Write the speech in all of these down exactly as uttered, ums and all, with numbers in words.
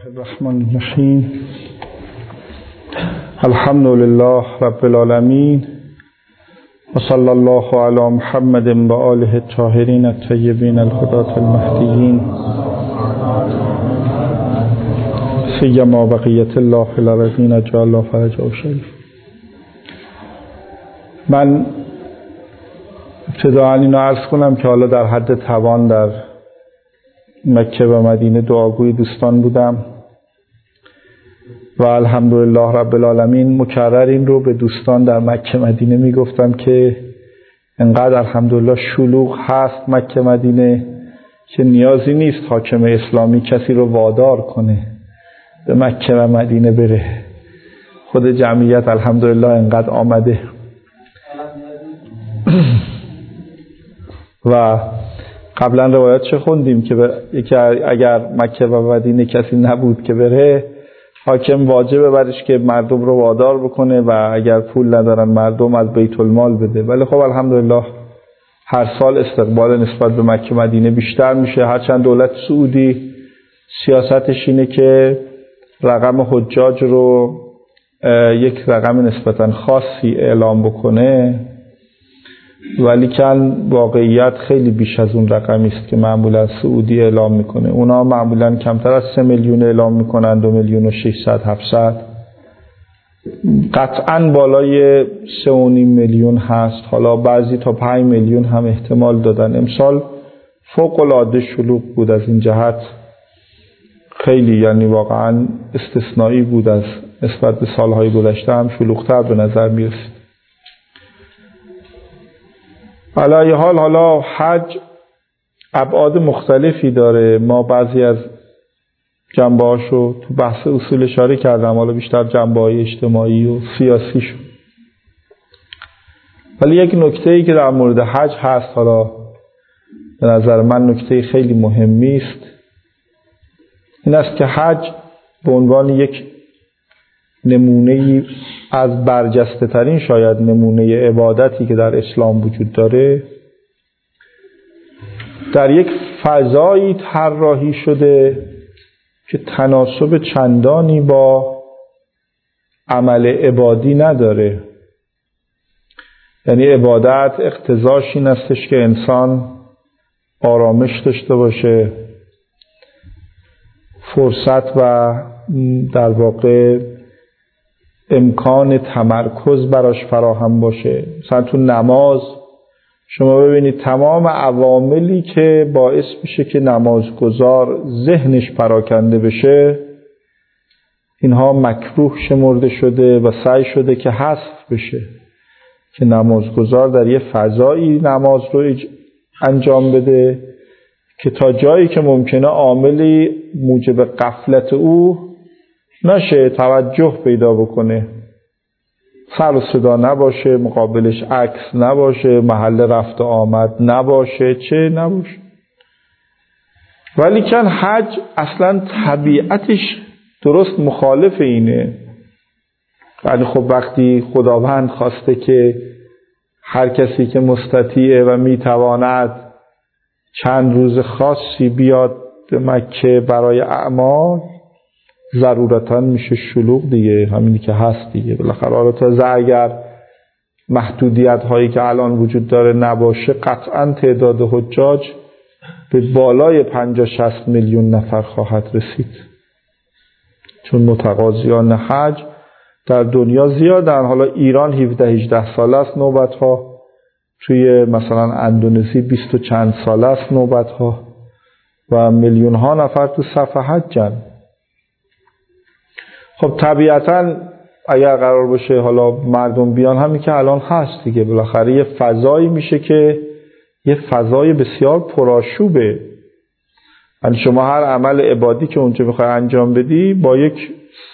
الرحمن الرحیم. الحمد لله رب العالمین و صلی الله علی محمد و آله الطاهرین الطیبین الهداة المهدیین سیما بقیة الله الذین اجعل الله فرجهم شریف. من ابتداءً اینو عرض کنم که حالا در حد توان در مکه و مدینه دعاگوی دوستان بودم و الحمدلله رب العالمین مکرر این رو به دوستان در مکه مدینه میگفتم که انقدر الحمدلله شلوغ هست مکه مدینه که نیازی نیست حاکم اسلامی کسی رو وادار کنه به مکه و مدینه بره، خود جمعیت الحمدلله انقدر آمده. و قبلا روایت چه خوندیم که اگر مکه و مدینه کسی نبود که بره، حاکم واجبه برش که مردم رو وادار بکنه و اگر پول ندارن مردم از بیت المال بده. ولی خب الحمدلله هر سال استقبال نسبت به مکه و مدینه بیشتر میشه، هرچند دولت سعودی سیاستش اینه که رقم حجاج رو یک رقم نسبتا خاصی اعلام بکنه، ولی کن واقعیت خیلی بیش از اون رقمی است که معمولا سعودی اعلام میکنه. اونا معمولا کمتر از سه میلیون اعلام میکنن، دو میلیون و ششصد هفتصد، قطعا بالای سه و نیم میلیون هست، حالا بعضی تا پنج میلیون هم احتمال دادن. امسال فوق العاده شلوغ بود، از این جهت خیلی یعنی واقعا استثنایی بود، از نسبت به سالهای گذشته هم شلوغتر به نظر میرسید. علی حال حالا حج ابعاد مختلفی داره، ما بعضی از جنبه‌هاشو تو بحث اصول اشاره کردم، حالا بیشتر جنبه‌های اجتماعی و سیاسی شو. ولی یک نکته‌ای که در مورد حج هست، حالا به نظر من نکته خیلی مهمی است، این است که حج به عنوان یک نمونه‌ای از برجسته ترین شاید نمونه عبادتی که در اسلام وجود داره در یک فضایی طراحی شده که تناسب چندانی با عمل عبادی نداره. یعنی عبادت اقتضاش این استش که انسان آرامش داشته باشه، فرصت و در واقع امکان تمرکز براش فراهم باشه. مثلا تو نماز شما ببینید تمام عواملی که باعث میشه که نمازگزار ذهنش پراکنده بشه، اینها مکروه شمرده شده و سعی شده که حذف بشه، که نمازگزار در یه فضایی نماز رو انجام بده که تا جایی که ممکنه عاملی موجب غفلت او نشه، توجه پیدا بکنه، سر و صدا نباشه، مقابلش عکس نباشه، محل رفت و آمد نباشه، چه نباشه. ولی کن حج اصلا طبیعتش درست مخالف اینه. ولی خب وقتی خداوند خواسته که هر کسی که مستطیعه و میتواند چند روز خاصی بیاد به مکه برای اعمال، ضرورتاً میشه شلوغ دیگه، همینی که هست دیگه. بالاخره حالا تازه اگر محدودیت هایی که الان وجود داره نباشه، قطعاً تعداد حجاج به بالای پنجاه شصت میلیون نفر خواهد رسید، چون متقاضیان حج در دنیا زیادن. حالا ایران هفده هجده سال است نوبت ها، توی مثلا اندونزی بیست و چند سال است نوبت ها و میلیون ها نفر تو صف حجن. خب طبیعتاً اگر قرار باشه حالا مردم بیان، همین که الان هست دیگه، بالاخره یه فضایی میشه که یه فضای بسیار پرآشوبه. یعنی شما هر عمل عبادی که اونجا میخوای انجام بدی با یک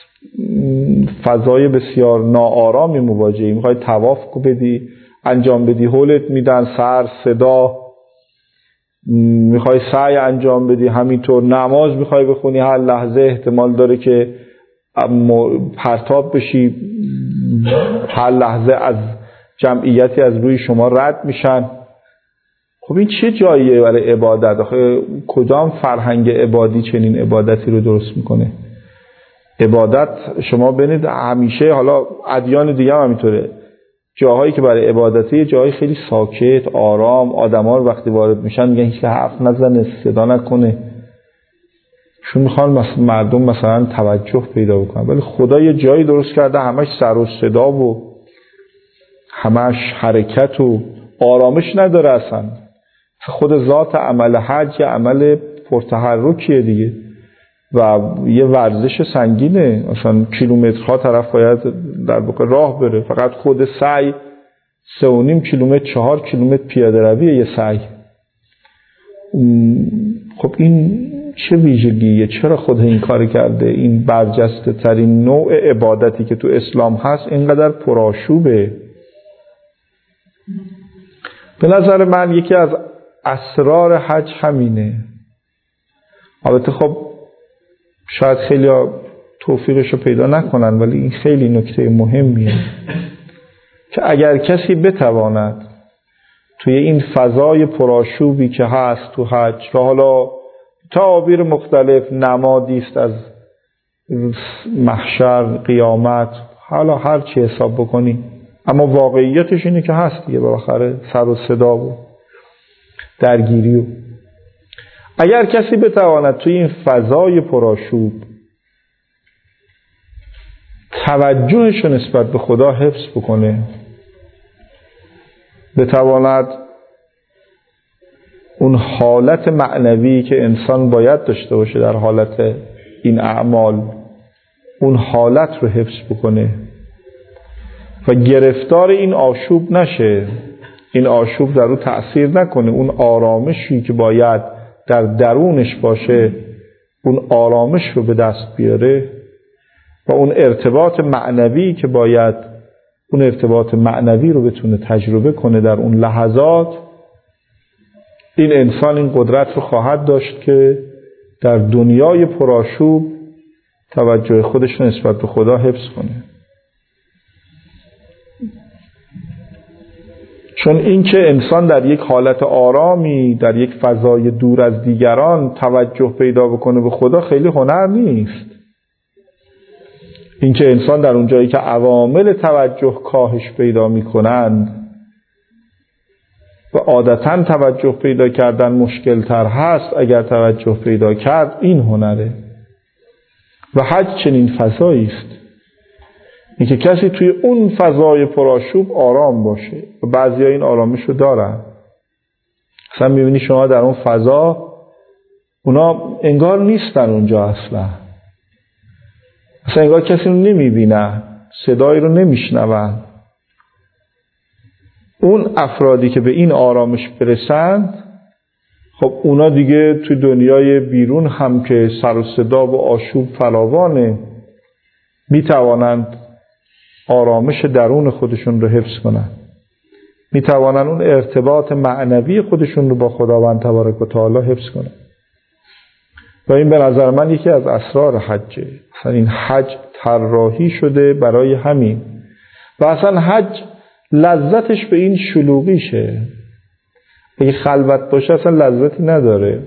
فضای بسیار ناآرامی مواجهی. میخوای طواف بدی انجام بدی، هولت میدن، سر صدا، میخوای سعی انجام بدی همینطور، نماز میخوای بخونی هر لحظه احتمال داره که پرتاب بشی، هر لحظه از جمعیتی از روی شما رد میشن. خب این چه جاییه برای عبادت؟ آخه کدام فرهنگ عبادی چنین عبادتی رو درست میکنه؟ عبادت شما ببینید همیشه، حالا ادیان دیگه هم همینطوره، جاهایی که برای عبادتی جاهای خیلی ساکت آرام، آدما رو وقتی وارد میشن میگن هیچ حرف نزنه، صدا نکنه، چون میخوان مثلا مردم مثلا توجه پیدا بکنن. ولی خدا یه جایی درست کرده همش سر و صدا و همش حرکت و آرامش نداره اصلا. خود ذات عمل حج یه عمل پرتحرکیه دیگه و یه ورزش سنگینه، مثلا کیلومترها طرف باید در واقع راه بره، فقط خود سعی سه و نیم کیلومتر چهار کیلومتر پیاده رویه یه سعی. خب این چه ویژگیه؟ چرا خدا این کار کرده؟ این برجسته ترین نوع عبادتی که تو اسلام هست اینقدر پرآشوبه. به نظر من یکی از اسرار حج همینه. البته خب شاید خیلی ها توفیقشو پیدا نکنن، ولی این خیلی نکته مهمیه که اگر کسی بتواند توی این فضای پرآشوبی که هست تو حج، و حالا تعابیر مختلف، نمادی است از محشر، قیامت، حالا هر چی حساب بکنی، اما واقعیتش اینه که هست دیگه، بالاخره سر و صدا و درگیری و اگر کسی بتواند توی این فضای پرآشوب توجهش نسبت به خدا حفظ بکنه، بتواند اون حالت معنوی که انسان باید داشته باشه در حالت این اعمال، اون حالت رو حفظ بکنه و گرفتار این آشوب نشه، این آشوب در او تأثیر نکنه، اون آرامشی که باید در درونش باشه اون آرامش رو به دست بیاره و اون ارتباط معنوی که باید اون ارتباط معنوی رو بتونه تجربه کنه در اون لحظات، این انسان این قدرت رو خواهد داشت که در دنیای پرآشوب توجه خودش رو نسبت به خدا حفظ کنه. چون این که انسان در یک حالت آرامی، در یک فضای دور از دیگران توجه پیدا بکنه به خدا خیلی هنر نیست. این که انسان در اون جایی که عوامل توجه کاهش پیدا می کنند و عادتاً توجه پیدا کردن مشکل تر هست، اگر توجه پیدا کرد این هنره. و حج چنین فضایی است، این که کسی توی اون فضای پرآشوب آرام باشه و بعضی ها این آرامش رو دارن. اصلا میبینی شما در اون فضا اونا انگار نیستن اونجا، اصلا اصلا انگار کسی رو نمیبینن، صدایی رو نمیشنون. اون افرادی که به این آرامش برسند، خب اونا دیگه توی دنیای بیرون هم که سر و صدا و آشوب فراوانه، میتوانند آرامش درون خودشون رو حفظ کنن، میتوانند اون ارتباط معنوی خودشون رو با خداوند تبارک و تعالی حفظ کنن. و این به نظر من یکی از اسرار حجه. اصلا این حج طراحی شده برای همین. و اصلا حج لذتش به این شلوغیشه. اگه خلوت باشه اصلا لذتی نداره،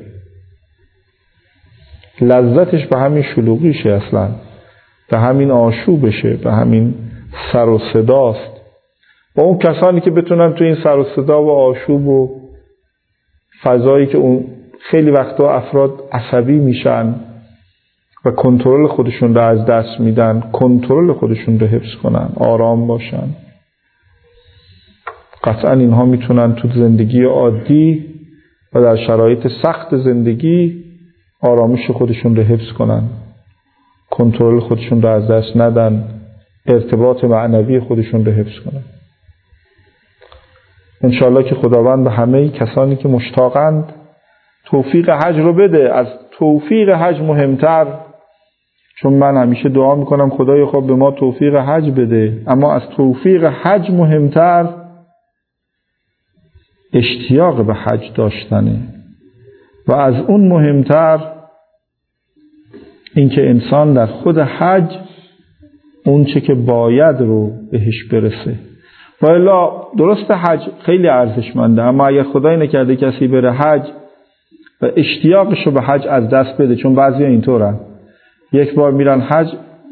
لذتش به همین شلوغیشه، اصلا به همین آشوبشه، به همین سر و صداست. و اون کسانی که بتونن تو این سر و صدا و آشوب و فضایی که اون خیلی وقتا افراد عصبی میشن و کنترل خودشون رو از دست میدن، کنترل خودشون رو حفظ کنن، آرام باشن، قطعا اینها میتونن تو زندگی عادی و در شرایط سخت زندگی آرامش خودشون رو حفظ کنن، کنترل خودشون رو از دست ندن، ارتباط معنوی خودشون رو حفظ کنن. انشاءالله که خداوند به همه کسانی که مشتاقند توفیق حج رو بده. از توفیق حج مهمتر، چون من همیشه دعا میکنم خدای خب به ما توفیق حج بده، اما از توفیق حج مهمتر اشتیاق به حج داشتنه و از اون مهمتر اینکه انسان در خود حج اون چه که باید رو بهش برسه. و الا درست حج خیلی ارزشمنده، اما اگر خدای نکرده کسی بره حج و اشتیاقش رو به حج از دست بده، چون بعضی ها اینطورن یک بار میرن حج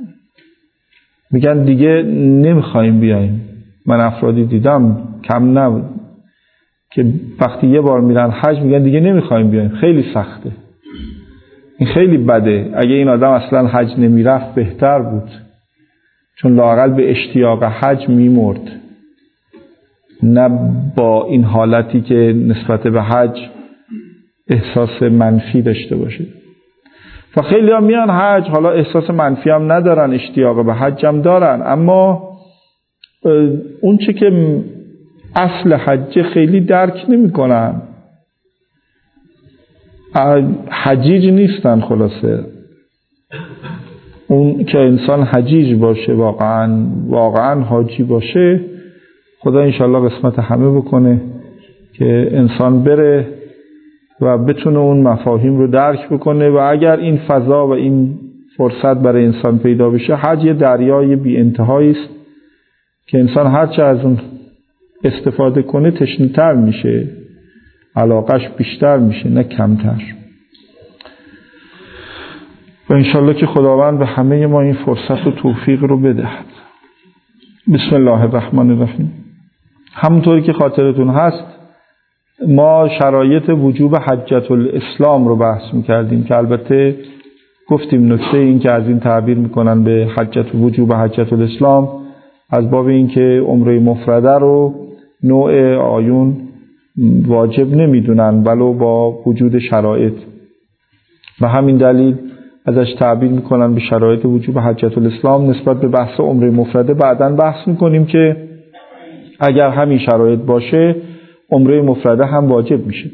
میگن دیگه نمیخوایم بیایم. من افرادی دیدم کم نبود که وقتی یه بار میرن حج میگن دیگه نمیخوایم بیایم، خیلی سخته، این خیلی بده. اگه این آدم اصلا حج نمیرفت بهتر بود، چون لااقل به اشتیاق حج میمرد، نه با این حالتی که نسبت به حج احساس منفی داشته باشه. و خیلی ها میان حج، حالا احساس منفی هم ندارن، اشتیاق به حج هم دارن، اما اون چه که اصل حج خیلی درک نمی کنن، حجیج نیستن. خلاصه اون که انسان حجیج باشه، واقعا واقعا حاجی باشه، خدا انشالله قسمت همه بکنه که انسان بره و بتونه اون مفاهیم رو درک بکنه. و اگر این فضا و این فرصت برای انسان پیدا بشه، حج یه دریای بی انتهایی است که انسان هرچه از اون استفاده کنه تشنه‌تر میشه، علاقش بیشتر میشه نه کمتر. و انشالله که خداوند به همه ما این فرصت و توفیق رو بدهد. بسم الله الرحمن الرحیم. همونطوری که خاطرتون هست ما شرایط وجوب حجة الاسلام رو بحث میکردیم که البته گفتیم نکته این که از این تعبیر میکنن به حجة وجوب حجة الاسلام از باب این که عمره مفرده رو نوع آیون واجب نمیدونن ولو با وجود شرایط، و همین دلیل ازش تعبیر میکنن به شرایط وجوب حجة الاسلام. نسبت به بحث عمره مفرده بعداً بحث میکنیم که اگر همین شرایط باشه عمره مفرده هم واجب میشه.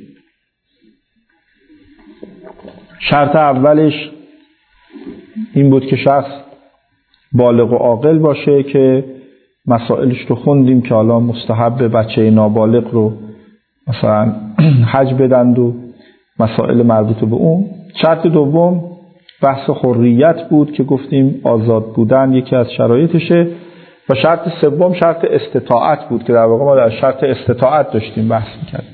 شرط اولش این بود که شخص بالغ و عاقل باشه که مسائلش رو خوندیم که حالا مستحب بچه نابالغ رو مثلا حج بدند و مسائل مربوط به اون. شرط دوم بحث حریت بود که گفتیم آزاد بودن یکی از شرایطشه. و شرط سوم شرط استطاعت بود که در واقع ما در شرط استطاعت داشتیم بحث می‌کردیم.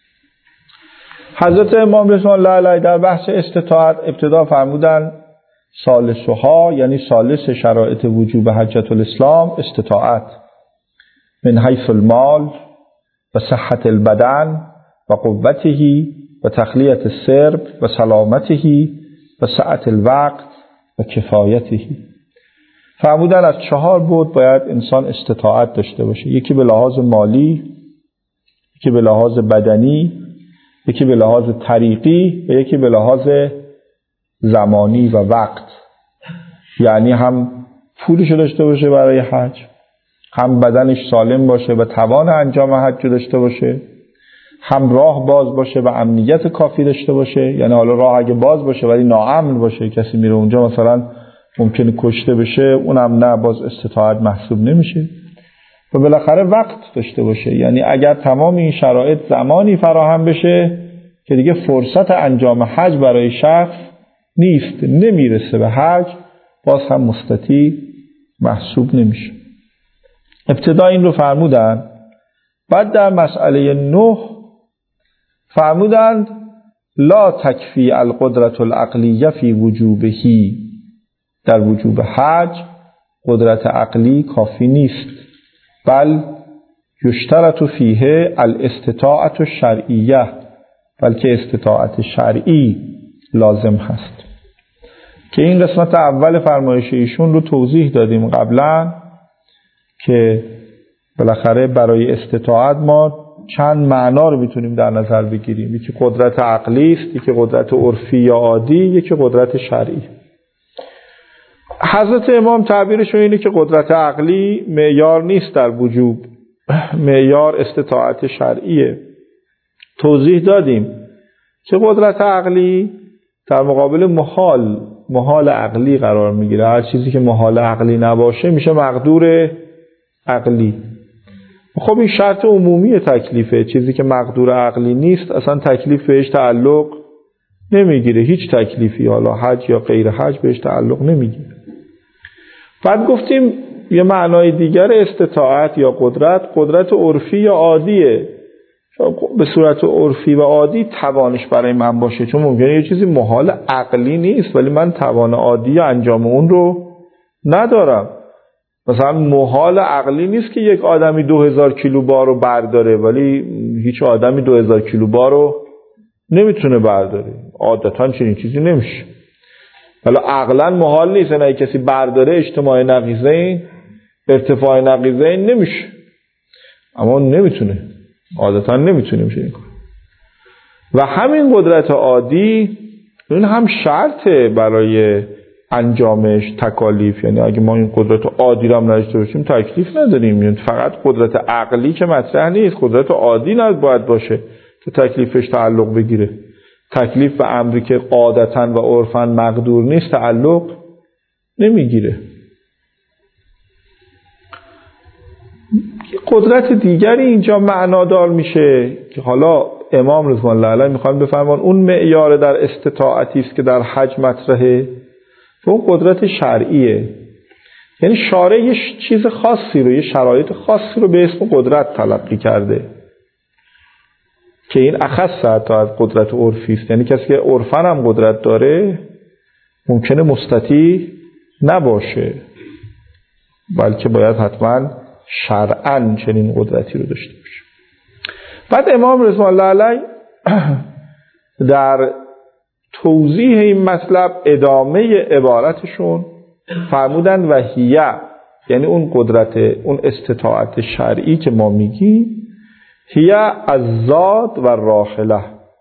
حضرت امام رضوان الله علیه در بحث استطاعت ابتدا فرمودن ثالثها، یعنی ثالث شرایط وجوب حجة الاسلام استطاعت، من حیث المال و صحت البدن و قوته و تخلیة السرب و سلامته و سعت الوقت و کفایته. فرمودن از چهار بود باید انسان استطاعت داشته باشه، یکی به لحاظ مالی، یکی به لحاظ بدنی، یکی به لحاظ طریقی و یکی به لحاظ زمانی و وقت. یعنی هم پولش داشته باشه برای حج، هم بدنش سالم باشه و توان انجام حج داشته باشه، هم راه باز باشه و امنیت کافی داشته باشه. یعنی حالا راه اگه باز باشه ولی ناامن باشه، کسی میره اونجا مثلا ممکنه کشته بشه، اونم نه، باز استطاعت محسوب نمیشه. و بالاخره وقت داشته باشه، یعنی اگر تمام این شرایط زمانی فراهم بشه که دیگه فرصت انجام حج برای شخص نیست، نمیرسه به حج، باز هم مستطیع محسوب نمیشه. ابتدا این رو فرمودن. بعد در مسئله نه فرمودند لا تکفی القدرة العقلیه فی وجوبهی، در وجوب حج قدرت عقلی کافی نیست، بل یشترط فیه الاستطاعة الشرعیه، بلکه استطاعت شرعی لازم هست. که این قسمت اول فرمایش ایشون رو توضیح دادیم قبلا که بالاخره برای استطاعت ما چند معنا رو میتونیم در نظر بگیریم، یکی قدرت عقلی است، یکی قدرت عرفی یا عادی، یکی قدرت شرعی. حضرت امام تعبیرشون اینه که قدرت عقلی معیار نیست در وجوب، معیار استطاعت شرعیه. توضیح دادیم که قدرت عقلی در مقابل محال محال عقلی قرار میگیره. هر چیزی که محال عقلی نباشه میشه مقدور عقلی. خب این شرط عمومی تکلیفه، چیزی که مقدور عقلی نیست اصلا تکلیف بهش تعلق نمیگیره، هیچ تکلیفی، حالا حج یا غیر حج بهش تعلق نمیگیره. بعد گفتیم یه معنای دیگر استطاعت یا قدرت، قدرت عرفی یا عادیه. به صورت عرفی و عادی توانش برای من باشه، چون ممکنه یه چیزی محال عقلی نیست ولی من توان عادی انجام اون رو ندارم. مثلا محال عقلی نیست که یک آدمی دو هزار کیلو بار رو برداره، ولی هیچ آدمی دو هزار کیلو بار رو نمیتونه برداره. عادتا چنین چیزی نمیشه. حالا عقلا محال نیست نه کسی برداره اجتماع نقیضین ارتفاع نقیضین نمیشه، اما نمیتونه، عادتا نمیتونه میشه این کار. و همین قدرت عادی این هم شرطه برای انجامش تکالیف. یعنی اگه ما این قدرت عادی رو هم نداشته باشیم تکلیف نداریم. یعنی فقط قدرت عقلی که مطرح نیست، قدرت عادی نباید باشه که تکلیفش تعلق بگیره. تکلیف به امری که عادتا و عرفا مقدور نیست تعلق نمیگیره. قدرت دیگری اینجا معنادار میشه که حالا امام رضوان الله علیه میخوان بفرمان اون معیار در استطاعتی است که در حج مطرحه و اون قدرت شرعیه. یعنی شارع یه چیز خاصی رو، یه شرایط خاصی رو به اسم قدرت تلقی کرده که این اخص حتی از قدرت عرفی است. یعنی کسی که عرفاً هم قدرت داره ممکنه مستطیع نباشه، بلکه باید حتما شرعاً چنین قدرتی رو داشته باشه. بعد امام رضوان الله علیه در توضیح این مطلب ادامه عبارتشون فرمودن و هیه، یعنی اون قدرت، اون استطاعت شرعی که ما میگیم، هیه از زاد و راحله،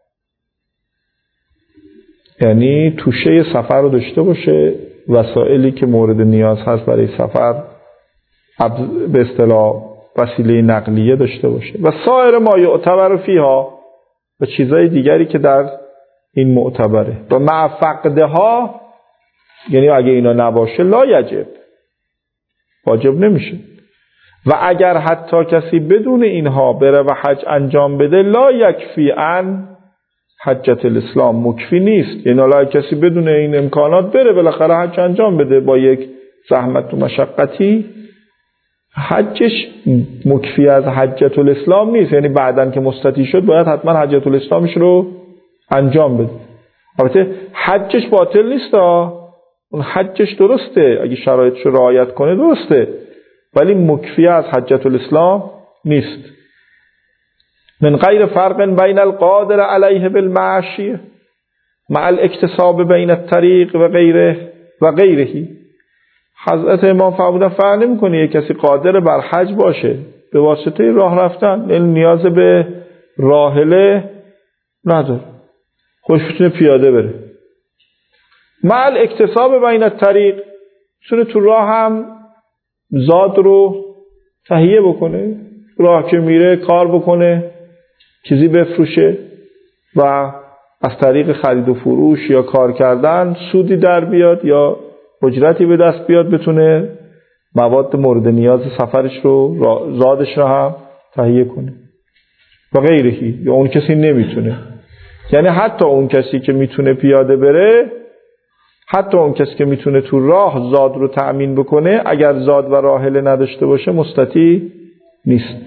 یعنی توشه سفر رو داشته باشه، وسایلی که مورد نیاز هست برای سفر به اصطلاح وسیله نقلیه داشته باشه و سایر ما یعتبر فیها و چیزهای دیگری که در این معتبره. و مع فقدها، یعنی اگه اینا نباشه لا یجب، واجب نمیشه. و اگر حتی کسی بدون اینها بره و حج انجام بده لا یکفی ان حجت الاسلام، مکفی نیست. یعنی لا کسی بدون این امکانات بره بالاخره حج انجام بده با یک زحمت و مشقتی، حجش مکفی از حجت الاسلام نیست. یعنی بعدن که مستطیع شد باید حتما حجت الاسلامش رو انجام بده. البته حجش باطل نیست، اون حجش درسته، اگه شرایطش رو رعایت کنه درسته، ولی مکفی از حجت الاسلام نیست. من غیر فرق بین القادر علیه بالمعاشی مع الاکتساب بین الطریق و غیره و غیرهی. حضرت امام فرمودن فرق نمی‌کنه یک کسی قادر بر حج باشه به واسطه راه رفتن، یعنی نیاز به راحله نداره، خودش میتونه پیاده بره. مع الاکتساب بین الطریق، میتونه تو راه هم زاد رو تهیه بکنه، راه که میره کار بکنه، چیزی بفروشه و از طریق خرید و فروش یا کار کردن سودی در بیاد یا اجرتی به دست بیاد، بتونه مواد مورد نیاز سفرش رو، زادش رو هم تهیه کنه و غیرهی. یا اون کسی نمیتونه، یعنی حتی اون کسی که میتونه پیاده بره، حتی اون کسی که میتونه تو راه زاد رو تأمین بکنه، اگر زاد و راحله نداشته باشه مستطیع نیست.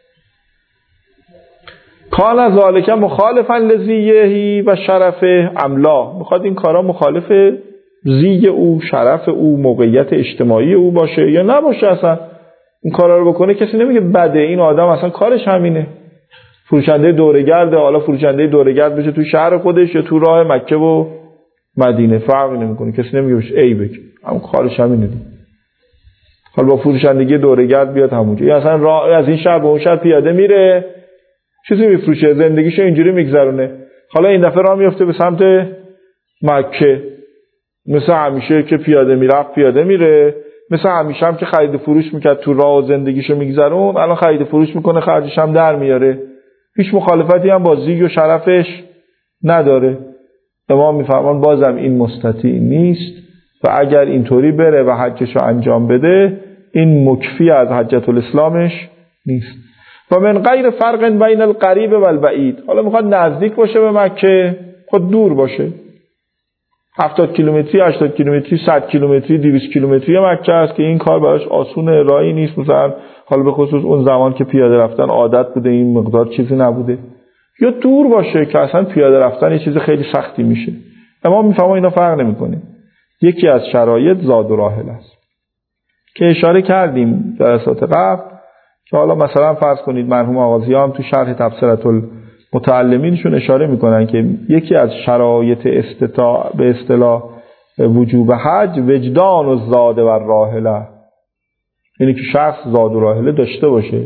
کان ذالک مخالفا لزیهی و شرفه املا، میخواد این کارا مخالف زی او، شرف او، موقعیت اجتماعی او باشه یا نباشه. اصلا این کارا رو بکنه کسی نمیگه بده، این آدم اصلا کارش همینه، فروشنده دوره‌گرده، حالا فروشنده دوره‌گرد بشه تو شهر خودش یا تو راه مکه و مدینه، فرق نمیکنه، کسی نمیگه بشه ای بگه، هم کارش همینه. حالا با فروشندگی دوره‌گرد بیاد همونجا، یا اصلا راه از این شهر به اون شهر پیاده میره، چیزی میفروشه، زندگیشو اینجوری میگذرونه. حالا این دفعه راه میفته به سمت مکه، مثل همیشه که پیاده میرفت پیاده میره، مثل همیشه هم که خرید فروش میکرد تو راه و زندگیشو میگذرون، الان خرید فروش میکنه، خرجش هم در میاره، هیچ مخالفتی هم با زیگ و شرفش نداره. امام میفرمان بازم این مستطیع نیست و اگر اینطوری بره و حجشو انجام بده این مکفی از حجت الاسلامش نیست. و من غیر فرق بین القریب و البعید، حالا میخواد نزدیک باشه به مکه، خود دور باشه، هفتاد کیلومتری، هشتاد کیلومتری، صد کیلومتری، دویست کیلومتری مکه است که این کار براش آسونه، راهی نیست. مثلا حالا به خصوص اون زمان که پیاده رفتن عادت بوده، این مقدار چیزی نبوده. یا دور باشه که اصلا پیاده رفتن یه چیز خیلی سختی میشه. اما میفهمم اینا فرق نمیکنه، یکی از شرایط زاد و راحله است. که اشاره کردیم در جلسات قبل که حالا مثلا فرض کنید مرحوم آغازی هم تو شرح تبصرة المتعلمینشون اشاره میکنن که یکی از شرایط استطاع به اصطلاح وجوب حج وجدان و زاد و راحله، یعنی که شخص زاد و راحله داشته باشه.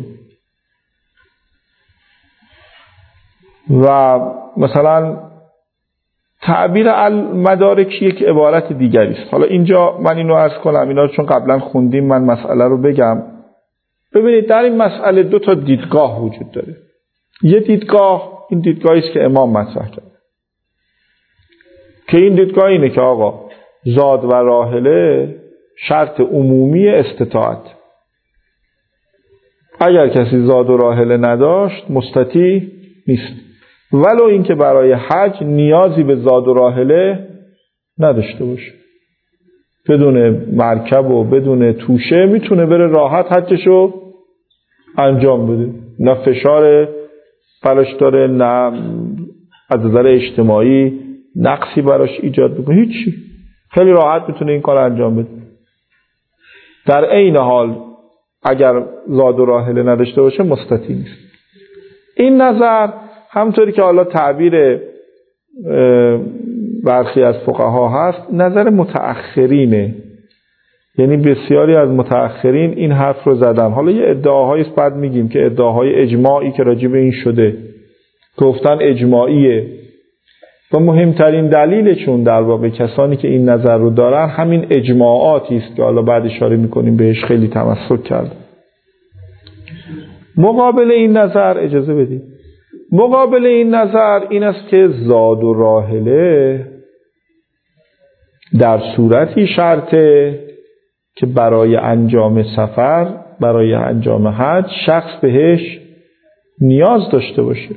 و مثلا تعبیر المدارک یک عبارت دیگری است. حالا اینجا من اینو عرض کنم، اینا چون قبلا خوندیم من مسئله رو بگم. ببینید در این مسئله دو تا دیدگاه وجود داره. یه دیدگاه این دیدگاهی است که امام مطرح کرد که این دیدگاه اینه که آقا زاد و راحله شرط عمومی استطاعت، اگر کسی زاد و راحله نداشت مستطیع نیست، ولو اینکه برای حج نیازی به زاد و راحله نداشته باشه، بدون مرکب و بدون توشه میتونه بره راحت حجشو انجام بده، نه فشار براش داره، نه از نظر اجتماعی نقصی براش ایجاد بکنه، هیچی، خیلی راحت میتونه این کار انجام بده. در عین حال اگر زاد و راحله نداشته باشه مستطیع نیست. این نظر همطوری که حالا تعبیر برخی از فقها هست نظر متأخرینه، یعنی بسیاری از متأخرین این حرف رو زدن. حالا یه ادعاهایی است بعد میگیم که ادعاهای اجماعی که راجع به این شده گفتن اجماعیه و مهمترین دلیلشون در واقع کسانی که این نظر رو دارن همین اجماعاتی است که حالا بعد اشاره میکنیم بهش خیلی تمسک کرد. مقابل این نظر اجازه بدید مقابل این نظر این است که زاد و راحله در صورتی شرطه که برای انجام سفر، برای انجام حج شخص بهش نیاز داشته باشه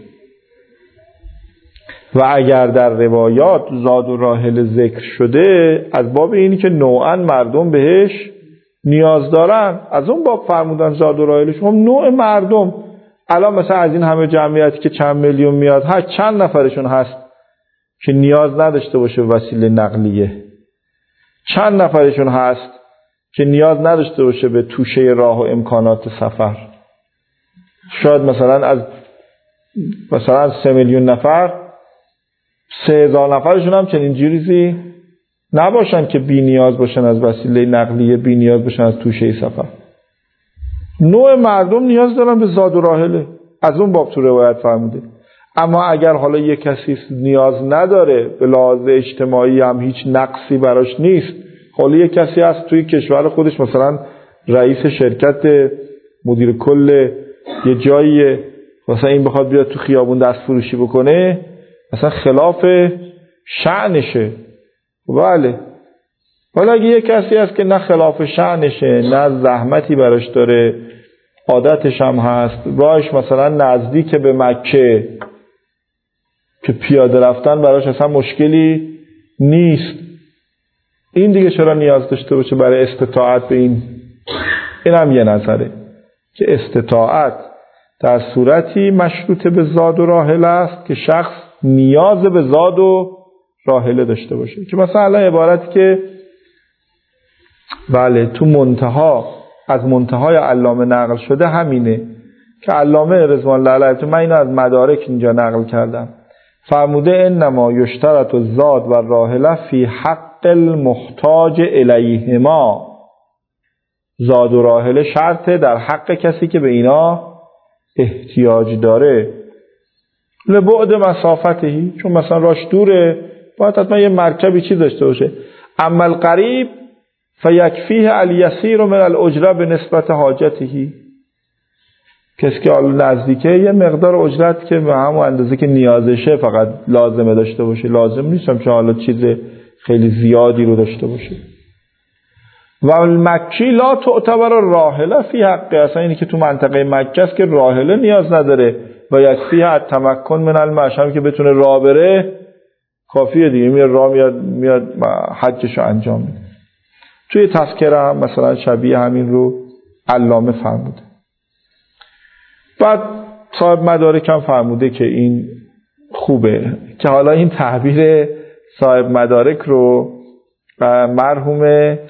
و اگر در روایات زاد و راحله ذکر شده از باب اینی که نوعا مردم بهش نیاز دارن، از اون باب فرمودن زاد و راحله. شما نوع مردم الان مثلا از این همه جمعیتی که چند میلیون میاد هر چند نفرشون هست که نیاز نداشته باشه وسیله نقلیه؟ چند نفرشون هست که نیاز نداشته باشه به توشه راه و امکانات سفر؟ شاید مثلا از مثلا سه میلیون نفر سه هزار نفرشون هم چنین چیزی نباشن که بی نیاز باشن از وسیله نقلیه، بی نیاز باشن از توشه سفر. نوع مردم نیاز دارن به زاد و راحله، از اون باب تو روایت فرموده. اما اگر حالا یک کسی نیاز نداره، به لحاظ اجتماعی هم هیچ نقصی براش نیست، حالا یک کسی هست توی کشور خودش مثلا رئیس شرکت، مدیر کل یه جایی، مثلا این بخواد بیاد تو خیابون دست فروشی بکنه، مثلا خلاف شأنشه، بله. حالا اگه یک کسی هست که نه خلاف شأنشه، نه زحمتی براش داره، عادتش هم هست، راهش مثلا نزدیک به مکه که پیاده رفتن براش اصلا مشکلی نیست، این دیگه چرا نیاز داشته باشه برای استطاعت به این؟ این هم یه نظره که استطاعت در صورتی مشروط به زاد و راحله است که شخص نیاز به زاد و راحله داشته باشه. که مثلا عبارتی که بله تو منتها از منتهای علامه نقل شده همینه که علامه رضوان الله علیه، من اینو از مدارک اینجا نقل کردم، فرموده انما یشترط الزاد و راحله فی حق المحتاج الیهما، زاد و راحله شرطه در حق کسی که به اینا احتیاج داره، لبعد مسافتهی، چون مثلا راش دوره باید حتما یه مرکبی چی داشته باشه. اما القریب فیکفیه الیسیر من الاجره به نسبت حاجتهی، کسی که نزدیکه یه مقدار اجرت که به همون اندازه که نیازشه فقط لازمه داشته باشه، لازم نیستم چون حالا چیز خیلی زیادی رو داشته باشه. و المکی لا تعتبر راحله فی حقه، اصلا اینی که تو منطقه مکه است که راحله نیاز نداره و یکفیه التمکن من المشی، که بتونه راه بره کافیه دیگه، میاد راه میاد میاد حجشو انجام میده. توی تذکره هم مثلا شبیه همین رو علامه فرموده. بعد صاحب مدارک هم فرموده که این خوبه، که حالا این تعبیر صاحب مدارک رو مرحوم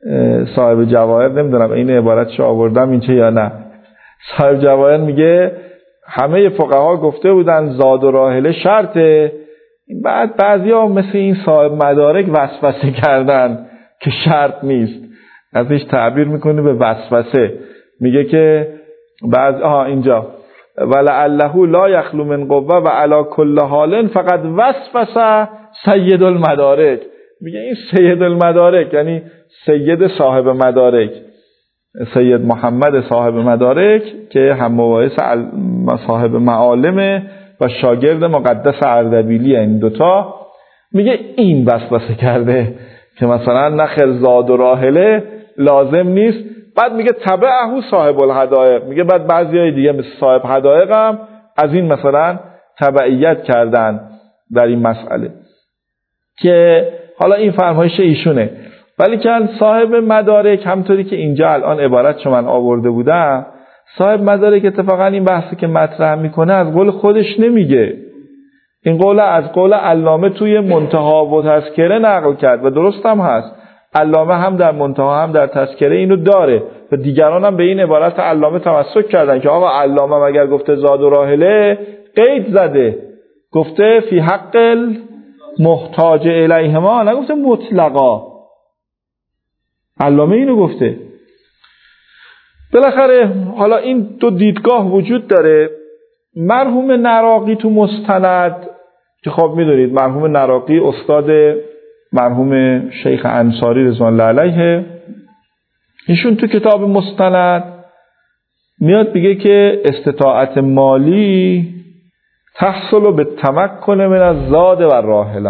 صاحب جواهر، نمیدونم این عبارتش آوردم اینچه یا نه، صاحب جواهر میگه همه فقها گفته بودن زاد و راحله شرطه، بعد بعضیا مثل این صاحب مدارک وسوسه کردن که شرط نیست، ازش تعبیر میکنه به وسوسه، میگه که بعض آها اینجا ولعله لا یخلو من قوه و علی کل حال فقط وسوسه سید المدارک. میگه این سید المدارک یعنی سید صاحب مدارک، سید محمد صاحب مدارک که هم مباحث صاحب معالم و شاگرد مقدس اردبیلی، این دوتا، میگه این وسوسه کرده که مثلا نخل زاد و راحله لازم نیست. بعد میگه تبعه صاحب الحدائق، میگه بعد بعضیای دیگه مثل صاحب حدائق هم از این مثلا تبعیت کردن در این مسئله، که حالا این فرمایش ایشونه. ولی که صاحب مدارک همطوری که اینجا الان عبارت شما من آورده بودم، صاحب مدارک اتفاقا این بحثی که مطرح میکنه از قول خودش نمیگه، این قول از قول علامه توی منتها و تذکره نقل کرد و درست هم هست. علامه هم در منتها هم در تذکره اینو داره و دیگران هم به این عبارت علامه تمسک کردن که آقا علامه مگر گفته زاد و راحله قید زده، گفته فی حق المحتاج الیهما، نگفته مطلقا. علامه اینو گفته. بالاخره حالا این دو دیدگاه وجود داره. مرحوم نراقی تو مستند که خب میدونید مرحوم نراقی استاد مرحوم شیخ انصاری رضوان الله علیه، ایشون تو کتاب مستند میاد بگه که استطاعت مالی تحصل به تمکن من از زاد و راحله،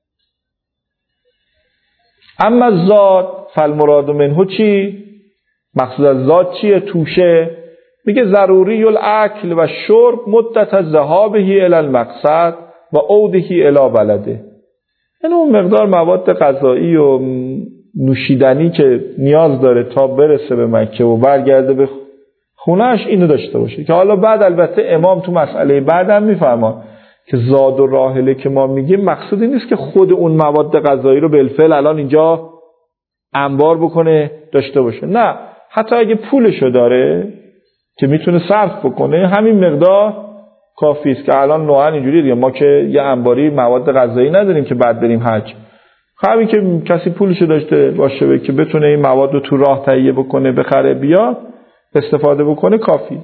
اما زاد فالمراد منه چی؟ مقصود از زاد چیه؟ توشه. میگه ضروری الاکل و شرب مدت ذهابه الی المقصد و عوده الی بلده، یعنی اون مقدار مواد غذایی و نوشیدنی که نیاز داره تا برسه به مکه و برگرده به خونهش اینو داشته باشه. که حالا بعد البته امام تو مسئله بعدم میفرما که زاد و راحله که ما میگیم مقصودی نیست که خود اون مواد غذایی رو بالفعل الان اینجا انبار بکنه داشته باشه، نه، حتی اگه پولشو داره که میتونه صرف بکنه همین مقدار کافی است. که الان نوعا اینجوریه دیگه، ما که یه انباری مواد غذایی نداریم که بعد بریم حج، همین که کسی پولشو داشته باشه که بتونه این مواد رو تو راه تهیه بکنه بخره بیاد استفاده بکنه کافی.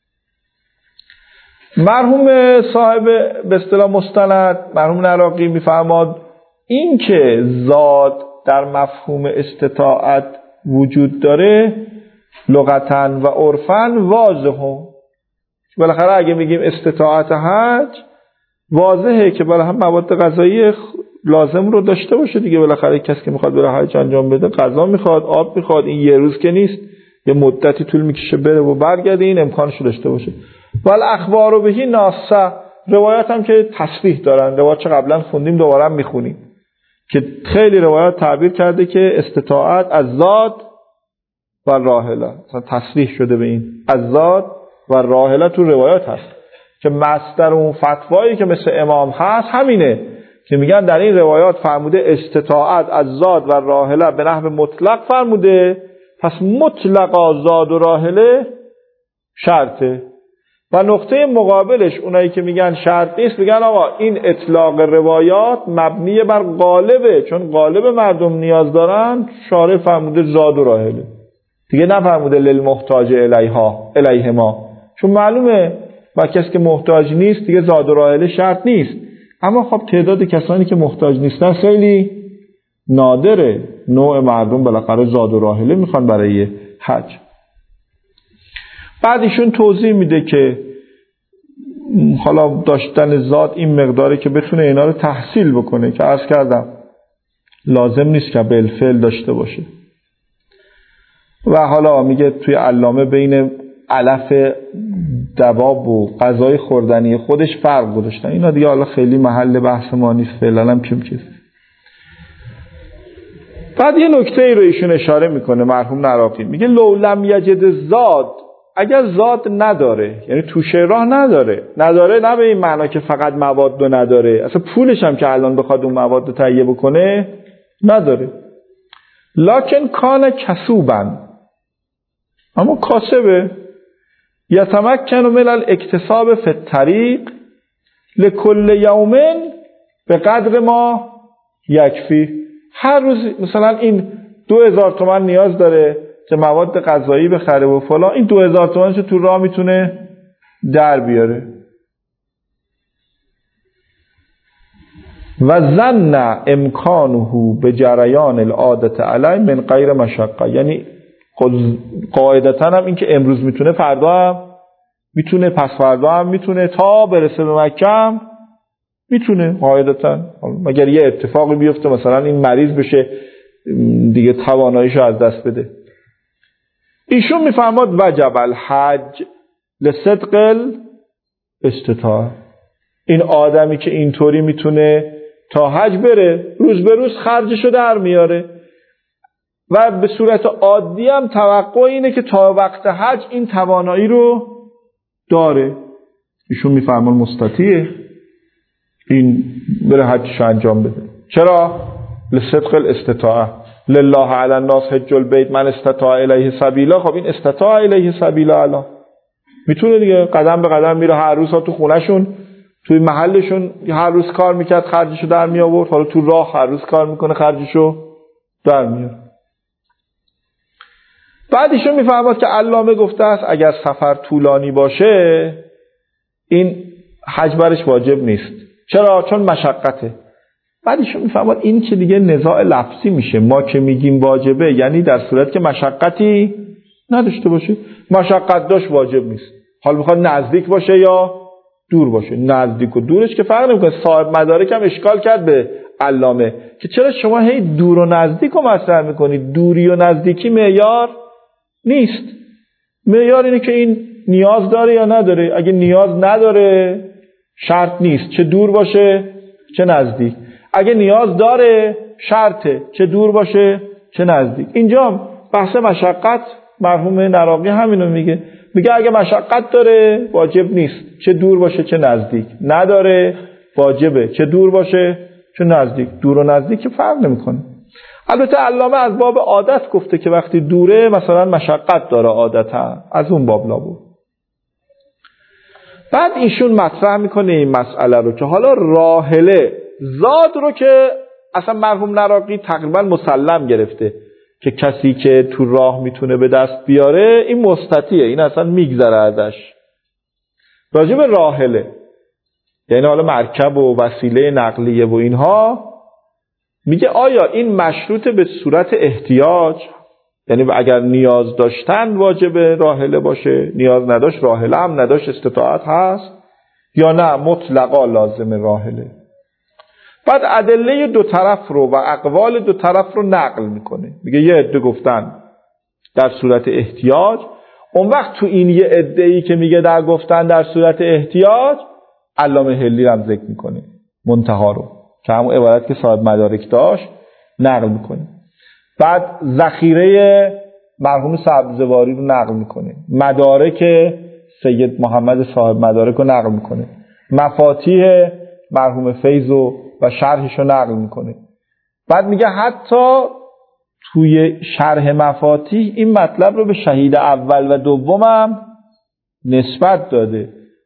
مرحوم صاحب به اصطلاح مستند مرحوم نراقی میفرماد این که زاد در مفهوم استطاعت وجود داره لغتاً و عرفاً واضحه. بالاخره اگه میگیم استطاعت حج واضحه که بالاخره هم مواد غذایی لازم رو داشته باشه دیگه. بالاخره کسی که میخواد بره حج انجام بده غذا میخواد، آب میخواد، این یه روز که نیست، یه مدتی طول میکشه بره و برگرده، این امکانش رو داشته باشه. ولی اخبار رو بهی ناسه، روایت هم که تصریح دارن، روایت چه قبلا خوندیم دوباره هم میخونیم که خیلی روایت تعبیر کرده که استطاعت از زاد و راحله، تصریح شده به این از زاد و راحله تو روایت هست که مصدر اون فتوایی که مثل امام هست همینه که میگن در این روایات فرموده استطاعت از زاد و راحله به نحو مطلق فرموده، پس مطلقا زاد و راحله شرطه. و نقطه مقابلش اونایی که میگن شرط نیست میگن آقا این اطلاق روایات مبنی بر غالبه، چون غالب مردم نیاز دارن شارع فرموده زاد و راحله دیگه، نفرموده للمحتاج الیها الیهما، چون معلومه و کسی که محتاج نیست دیگه زاد و راحله شرط نیست. اما خب تعداد کسانی که محتاج نیستن خیلی نادره، نوع مردم بالاخره زاد و راحله میخوان برای حج. بعد ایشون توضیح میده که حالا داشتن زاد این مقداره که بتونه اینا رو تحصیل بکنه، که عرض کردم لازم نیست که بالفعل داشته باشه. و حالا میگه توی علامه بین علف دواب و غذای خوردنی خودش فرق گذاشتن، اینا دیگه حالا خیلی محل بحث ما نیست فعلا هم کم چیز. بعد یه نکته ای رو ایشون اشاره میکنه مرحوم نراقی، میگه لو لم یجد زاد، اگر زاد نداره یعنی توشه راه نداره، نداره نه به این معنا که فقط مواد رو نداره، اصلا پولش هم که الان بخواد اون مواد رو تهیه بکنه نداره. لکن کان کسوبن، اما کاسبه. یتمکن من الاکتساب فی الطریق لکل یوم به قدر ما یکفی. هر روز مثلا این دو هزار تومن نیاز داره که مواد غذایی بخره و فلان، این دو هزار تومنشو تو راه میتونه در بیاره. و ظن امکانه به جریان العادت علی من غیر مشقه، یعنی قاعدتا هم این که امروز میتونه فردا هم میتونه، پس فردا هم میتونه، تا برسه به مکه میتونه قاعدتا، مگر یه اتفاقی بیفته مثلا این مریض بشه دیگه تواناییشو از دست بده. ایشون میفرماد وجب الحج لصدق الاستطاعه، این آدمی که اینطوری میتونه تا حج بره، روز به روز خرجشو در میاره و به صورت عادی هم توقع اینه که تا وقت حج این توانایی رو داره. ایشون میفرمان مستطیعه این بره حجشو انجام بده. چرا؟ لصدق الاستطاعه، لله علی الناس حج البیت من استطاع الیه سبیلا. خب این استطاع الیه سبیلا الان میتونه دیگه، قدم به قدم میره، هر روز ها تو خونهشون توی محلشون هر روز کار میکرد خرجشو در می آورد، حالا تو راه هر روز کار میکنه خرجشو در میاره. بعد ایشون میفهمد که علامه گفته است اگر سفر طولانی باشه این حج برش واجب نیست. چرا؟ چون مشقته. بعد ایشون میفهمد این که دیگه نزاع لفظی میشه، ما که میگیم واجبه یعنی در صورت که مشقتی نداشته باشه، مشقت داشت واجب نیست. حال میخواد نزدیک باشه یا دور باشه، نزدیک و دورش که فرق نمیکنه. صاحب مدارک هم اشکال کرد به علامه که چرا شما هی دور و نزدیک رو مطرح میکنید، دوری و نزدیکی معیار نیست. معیار اینه که این نیاز داره یا نداره. اگه نیاز نداره شرط نیست چه دور باشه چه نزدیک. اگه نیاز داره شرطه چه دور باشه چه نزدیک. اینجا بحث مشقت مرحوم نراقی همینو میگه، میگه اگه مشقت داره واجب نیست چه دور باشه چه نزدیک، نداره واجبه چه دور باشه چه نزدیک. دور و نزدیک فرق نمیکنه. البته علامه از باب عادت گفته که وقتی دوره مثلا مشقت داره عادتا، از اون باب لابد. بعد ایشون مطرح میکنه این مسئله رو که حالا راحله زاد رو که اصلا مرحوم نراقی تقریبا مسلم گرفته که کسی که تو راه میتونه به دست بیاره این مستطیعه، این اصلا میگذره ازش. راجع به راحله یعنی حالا مرکب و وسیله نقلیه و اینها میگه آیا این مشروط به صورت احتیاج، یعنی اگر نیاز داشتن واجب راحله باشه، نیاز نداشت راحله هم نداشت استطاعت هست، یا نه مطلقا لازم راحله. بعد ادله دو طرف رو و اقوال دو طرف رو نقل میکنه، میگه یه عده گفتن در صورت احتیاج، اون وقت تو این یه عده‌ای که میگه در گفتن در صورت احتیاج علامه حلی هم ذکر میکنه منتها رو که همون عبارت که صاحب مدارک داشت نقل میکنه. بعد ذخیره مرحوم سبزواری رو نقل میکنه، مدارک سید محمد صاحب مدارک رو نقل میکنه، مفاتیح مرحوم فیض و و شرحش رو نقل میکنه. بعد میگه حتی توی شرح مفاتیح این مطلب رو به شهید اول و دوم هم نسبت داده.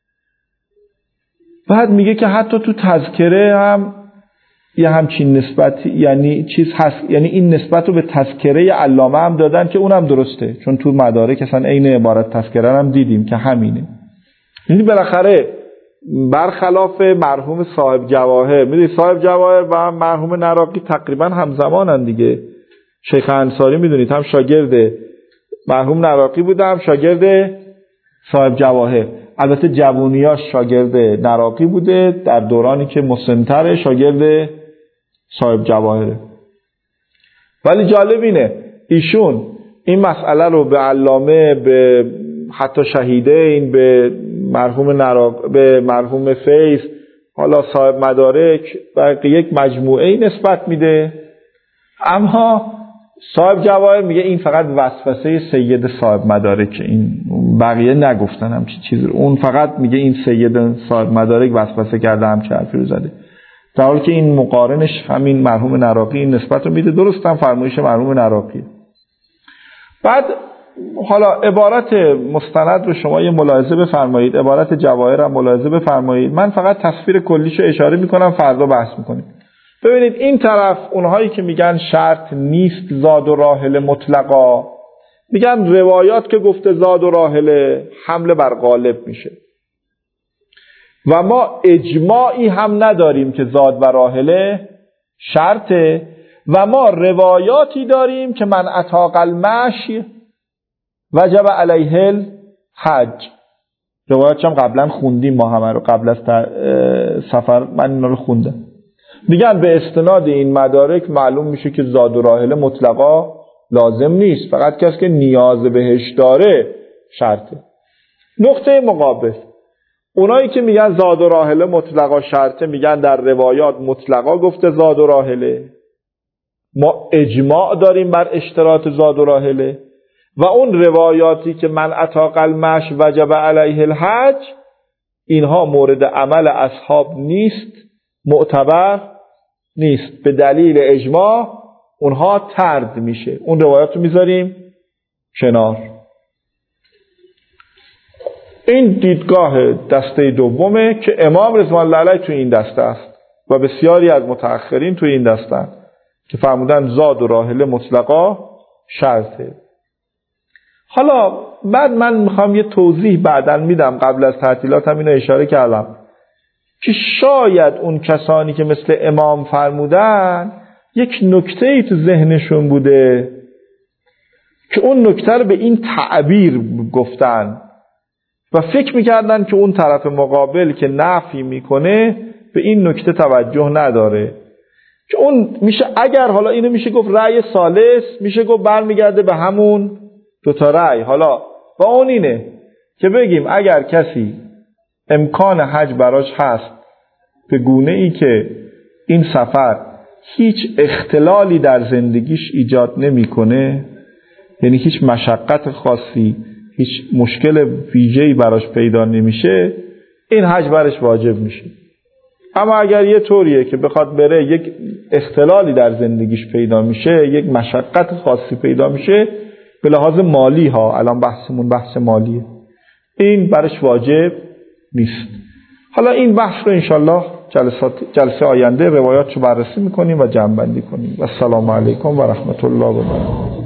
بعد میگه که حتی تو تذکره هم یه همچین نسبت یعنی چیز هست، یعنی این نسبت رو به تذکره علامه هم دادن که اونم درسته، چون تو مدارک اصلا عین عبارت تذکره هم دیدیم که همینه. یعنی بالاخره برخلاف مرحوم صاحب جواهر، میدونی صاحب جواهر و مرحوم نراقی تقریبا همزمانن دیگه. شیخ انصاری میدونید هم شاگرد مرحوم نراقی بوده هم شاگرد صاحب جواهر. البته جوونیاش شاگرد نراقی بوده، در دورانی که مسن‌تر شاگرد صاحب جواهره. ولی جالب اینه ایشون این مسئله رو به علامه، به حتی شهیدین، به مرحوم نراق، به مرحوم فیض، حالا صاحب مدارک و یک مجموعه نسبت میده. اما صاحب جواهر میگه این فقط وسوسه سید صاحب مدارک، این بقیه نگفتن همچین چیزی رو. اون فقط میگه این سید صاحب مدارک وسوسه کرده همچین حرفی رو زده. در حالی که این مقارنش همین مرحوم نراقی این نسبت رو میده. درست هم فرمایش مرحوم نراقی. بعد حالا عبارت مستند رو شما یه ملاحظه بفرمایید، عبارت جواهر هم ملاحظه بفرمایید. من فقط تصویر کلیشو اشاره میکنم، فردا بحث میکنیم. ببینید این طرف اونهایی که میگن شرط نیست زاد و راحله مطلقا، میگن روایات که گفته زاد و راحله حمله بر غالب میشه و ما اجماعی هم نداریم که زاد و راحله شرطه و ما روایاتی داریم که من اطاق المشی وجب علیه الحج. روایاتش هم قبلا خوندیم ما همه رو، قبل از سفر من اینا رو خوندم. میگن به استناد این مدارک معلوم میشه که زاد و راحله مطلقا لازم نیست، فقط کسی که نیاز بهش داره شرطه. نقطه مقابل اونایی که میگن زاد و راحله مطلقا شرطه، میگن در روایات مطلقا گفته زاد و راحله، ما اجماع داریم بر اشتراط زاد و راحله و اون روایاتی که من اطاق المش وجب علیه الحج اینها مورد عمل اصحاب نیست، معتبر نیست، به دلیل اجماع اونها طرد میشه. اون روایات رو میذاریم کنار. این دیدگاه دسته دومه که امام رضوان الله علیه تو این دسته است و بسیاری از متأخرین تو این دسته است که فرمودن زاد و راحله مطلقا شرطه. حالا بعد من میخوام یه توضیح بعداً میدم، قبل از تعطیلات هم اینو اشاره کردم که شاید اون کسانی که مثل امام فرمودن یک نکته‌ای تو ذهنشون بوده که اون نکته رو به این تعبیر گفتن و فکر میکردن که اون طرف مقابل که نفی میکنه به این نکته توجه نداره، که اون میشه اگر حالا اینو میشه گفت رأی ثالث، میشه گفت برمیگرده به همون دوتا رأی. حالا و اون اینه که بگیم اگر کسی امکان حج براش هست به گونه ای که این سفر هیچ اختلالی در زندگیش ایجاد نمیکنه، یعنی هیچ مشقت خاصی، هیچ مشکل ویژه‌ای براش پیدا نمیشه، این حج برش واجب میشه. اما اگر یه طوریه که بخواد بره یک اختلالی در زندگیش پیدا میشه، یک مشقت خاصی پیدا میشه به لحاظ مالی ها، الان بحثمون بحث مالیه، این برش واجب نیست. حالا این بحث رو انشالله جلسات جلسه آینده روایاتشو بررسی میکنیم و جمع بندی کنیم. و السلام علیکم و رحمت الله و برکاته.